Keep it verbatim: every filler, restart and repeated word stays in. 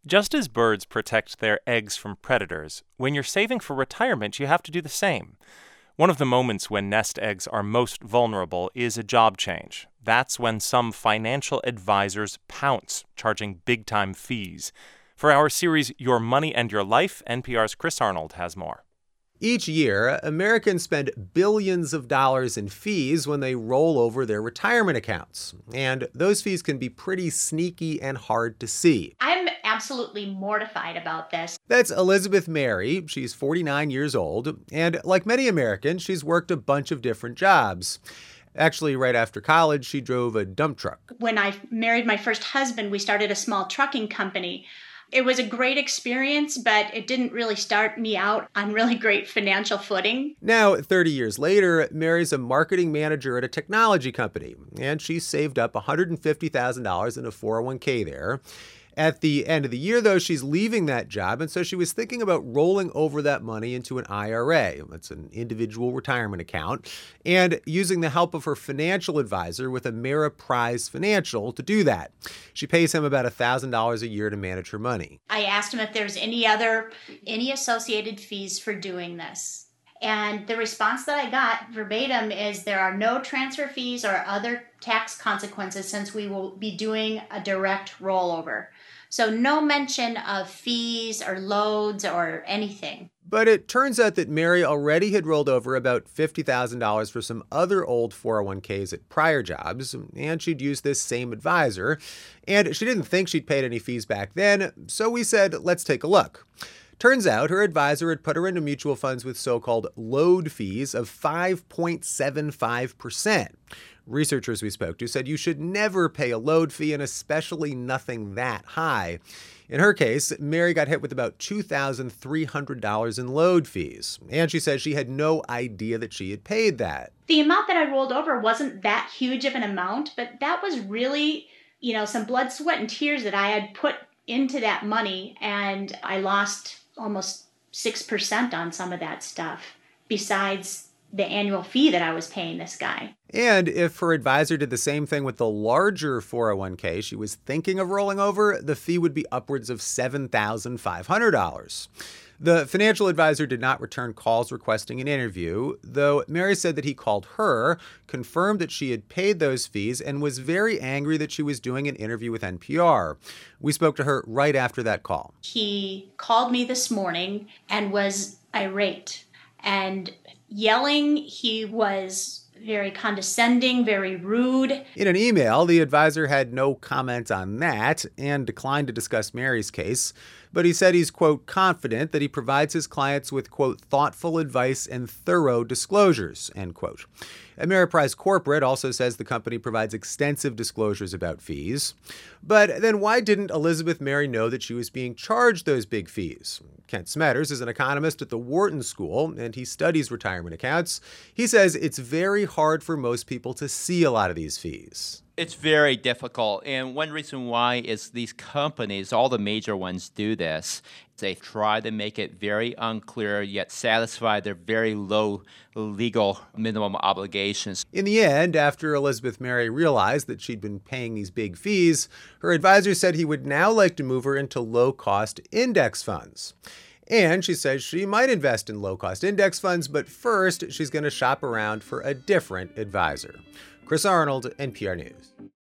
Just as birds protect their eggs from predators, when you're saving for retirement, you have to do the same. One of the moments when nest eggs are most vulnerable is a job change. That's when some financial advisors pounce, charging big-time fees. For our series, Your Money and Your Life, N P R's Chris Arnold has more. Each year, Americans spend billions of dollars in fees when they roll over their retirement accounts. And those fees can be pretty sneaky and hard to see. I'm absolutely mortified about this. That's Elizabeth Mary. She's forty-nine years old. And like many Americans, she's worked a bunch of different jobs. Actually, right after college, she drove a dump truck. When I married my first husband, we started a small trucking company. It was a great experience, but it didn't really start me out on really great financial footing. Now, thirty years later, Mary's a marketing manager at a technology company, and she saved up one hundred fifty thousand dollars in a four oh one k there. At the end of the year, though, she's leaving that job, and so she was thinking about rolling over that money into an I R A. That's an individual retirement account, and using the help of her financial advisor with Ameriprise Financial to do that. She pays him about one thousand dollars a year to manage her money. I asked him if there's any other, any associated fees for doing this. And the response that I got verbatim is there are no transfer fees or other tax consequences since we will be doing a direct rollover. So no mention of fees or loads or anything. But it turns out that Mary already had rolled over about fifty thousand dollars for some other old four oh one k's at prior jobs, and she'd used this same advisor. And she didn't think she'd paid any fees back then, so we said, let's take a look. Turns out her advisor had put her into mutual funds with so-called load fees of five point seven five percent. Researchers we spoke to said you should never pay a load fee, and especially nothing that high. In her case, Mary got hit with about two thousand three hundred dollars in load fees, and she says she had no idea that she had paid that. The amount that I rolled over wasn't that huge of an amount, but that was really, you know, some blood, sweat, and tears that I had put into that money, and I lost almost six percent on some of that stuff, besides the annual fee that I was paying this guy. And if her advisor did the same thing with the larger four oh one k she was thinking of rolling over, the fee would be upwards of seven thousand five hundred dollars. The financial advisor did not return calls requesting an interview, though Mary said that he called her, confirmed that she had paid those fees, and was very angry that she was doing an interview with N P R. We spoke to her right after that call. He called me this morning and was irate and yelling. He was very condescending, very rude. In an email, the advisor had no comment on that and declined to discuss Mary's case. But he said he's, quote, confident that he provides his clients with, quote, thoughtful advice and thorough disclosures, end quote. Ameriprise Corporate also says the company provides extensive disclosures about fees. But then why didn't Elizabeth Mary know that she was being charged those big fees? Kent Smetters is an economist at the Wharton School, and he studies retirement accounts. He says it's very hard for most people to see a lot of these fees. It's very difficult, and one reason why is these companies, all the major ones do this. They try to make it very unclear, yet satisfy their very low legal minimum obligations. In the end, after Elizabeth Mary realized that she'd been paying these big fees, her advisor said he would now like to move her into low-cost index funds. And she says she might invest in low-cost index funds, but first she's going to shop around for a different advisor. Chris Arnold, N P R News.